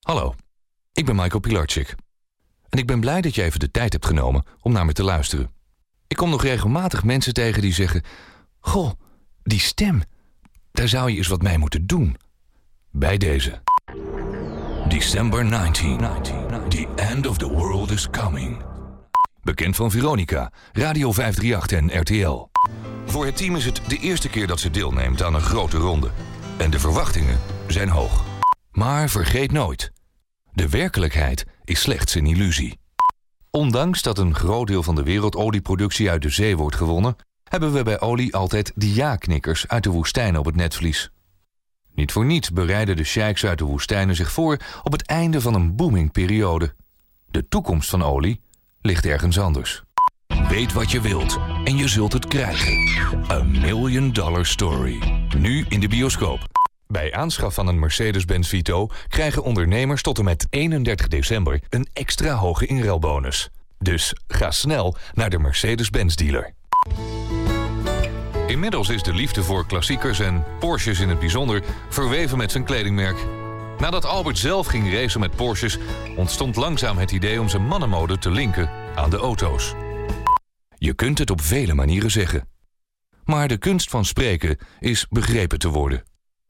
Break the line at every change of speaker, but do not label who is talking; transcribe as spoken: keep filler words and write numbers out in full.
Hallo, ik ben Michael Pilarczyk. En ik ben blij dat je even de tijd hebt genomen om naar me te luisteren. Ik kom nog regelmatig mensen tegen die zeggen... Goh, die stem, daar zou je eens wat mee moeten doen. Bij deze. December negentien. The end of the world is coming. Bekend van Veronica, Radio vijf drie acht en R T L. Voor het team is het de eerste keer dat ze deelneemt aan een grote ronde. En de verwachtingen zijn hoog. Maar vergeet nooit, de werkelijkheid is slechts een illusie. Ondanks dat een groot deel van de wereldolieproductie uit de zee wordt gewonnen, hebben we bij olie altijd de ja-knikkers uit de woestijn op het netvlies. Niet voor niets bereiden de sheiks uit de woestijnen zich voor op het einde van een boomingperiode. De toekomst van olie ligt ergens anders. Weet wat je wilt en je zult het krijgen. A Million Dollar Story. Nu in de bioscoop. Bij aanschaf van een Mercedes-Benz Vito krijgen ondernemers tot en met eenendertig december een extra hoge inruilbonus. Dus ga snel naar de Mercedes-Benz dealer. Inmiddels is de liefde voor klassiekers en Porsches in het bijzonder verweven met zijn kledingmerk. Nadat Albert zelf ging racen met Porsches, ontstond langzaam het idee om zijn mannenmode te linken aan de auto's. Je kunt het op vele manieren zeggen. Maar de kunst van spreken is begrepen te worden.